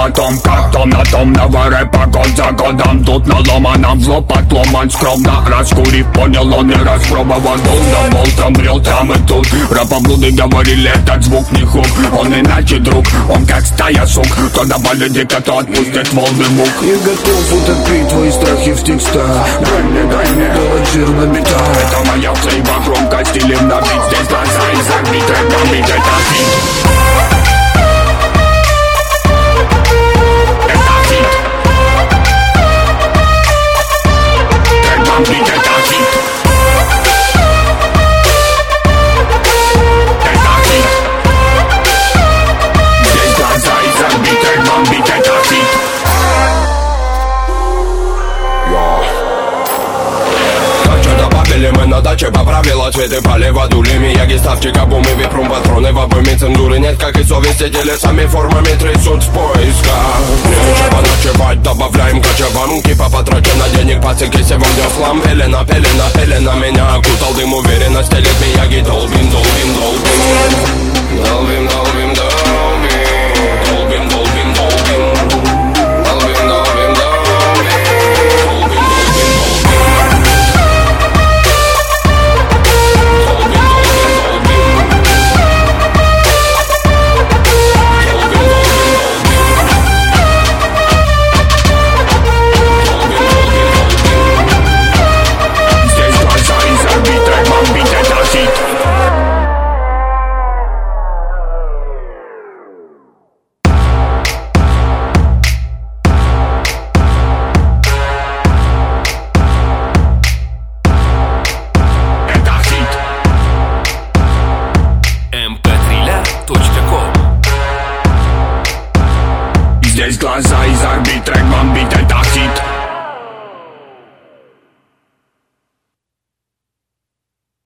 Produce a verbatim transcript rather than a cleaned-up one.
потом как то на том рэпа год за годом. Тут наломано в лоб, отломан скромно раскурив, понял он и распробовал. Был да болтом, брел там и тут. Рапоблуды говорили, этот звук не хук. Он иначе друг, он как стая сук. То добавит дико, то отпустит волны мук. Я готов утопить твои страхи в текстах. Дай мне, дай мне делать жир на битах. Это моя цейва, громкость или набить. Здесь глаза и забить, рэп бомбить, это фит. Мы на даче поправила цветы, полива дулями. Яги ставчика, бумы, випрум, патроны. В обойме цензуры нет, как и совести. Телесами формами трясут в поисках. Нечего ночевать, добавляем кочеванки. По потрачено денег, пацики, сегодня дёслам. Пелена, пелена, пелена меня окутал дым. Уверенность телит me, яги долбим, долбим, долбим. Долбим, долбим, долбим. Долбим, долбим, долбим. Долбим, долбим, долбим. Здесь глаза из орбит, трек бомбит, это хит.